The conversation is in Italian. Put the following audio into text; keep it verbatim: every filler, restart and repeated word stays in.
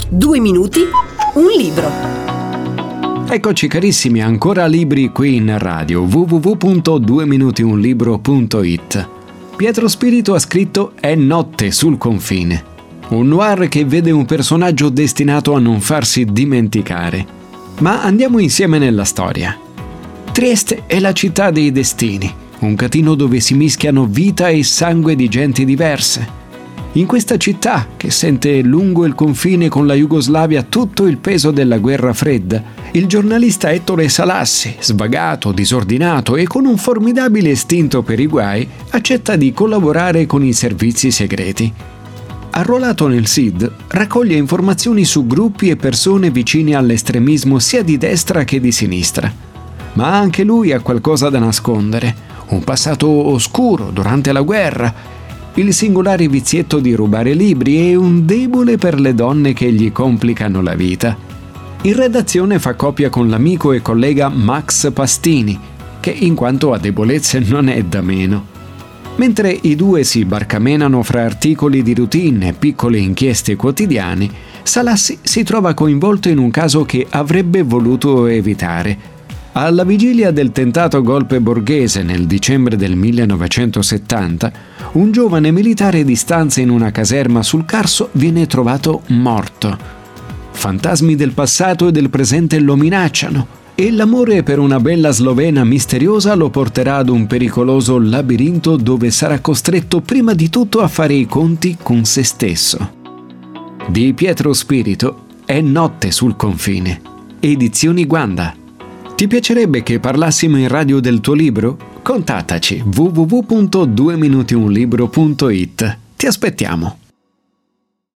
Due minuti, un libro. Eccoci carissimi, ancora libri qui in radio, w w w punto due minuti un libro punto i t. Pietro Spirito ha scritto È notte sul confine, un noir che vede un personaggio destinato a non farsi dimenticare. Ma andiamo insieme nella storia. Trieste è la città dei destini, un catino dove si mischiano vita e sangue di genti diverse. In questa città, che sente lungo il confine con la Jugoslavia tutto il peso della guerra fredda, il giornalista Ettore Salassi, svagato, disordinato e con un formidabile istinto per i guai, accetta di collaborare con i servizi segreti. Arruolato nel S I D, raccoglie informazioni su gruppi e persone vicini all'estremismo sia di destra che di sinistra. Ma anche lui ha qualcosa da nascondere, un passato oscuro durante la guerra, il singolare vizietto di rubare libri e un debole per le donne che gli complicano la vita. In redazione fa coppia con l'amico e collega Max Pastini, che in quanto a debolezze non è da meno. Mentre i due si barcamenano fra articoli di routine e piccole inchieste quotidiane, Salassi si trova coinvolto in un caso che avrebbe voluto evitare. Alla vigilia del tentato golpe borghese nel dicembre del millenovecentosettanta, un giovane militare di stanza in una caserma sul Carso viene trovato morto. Fantasmi del passato e del presente lo minacciano e l'amore per una bella slovena misteriosa lo porterà ad un pericoloso labirinto dove sarà costretto prima di tutto a fare i conti con se stesso. Di Pietro Spirito È notte sul confine. Edizioni Guanda. Ti piacerebbe che parlassimo in radio del tuo libro? Contattaci w w w punto due minuti un libro punto i t. Ti aspettiamo.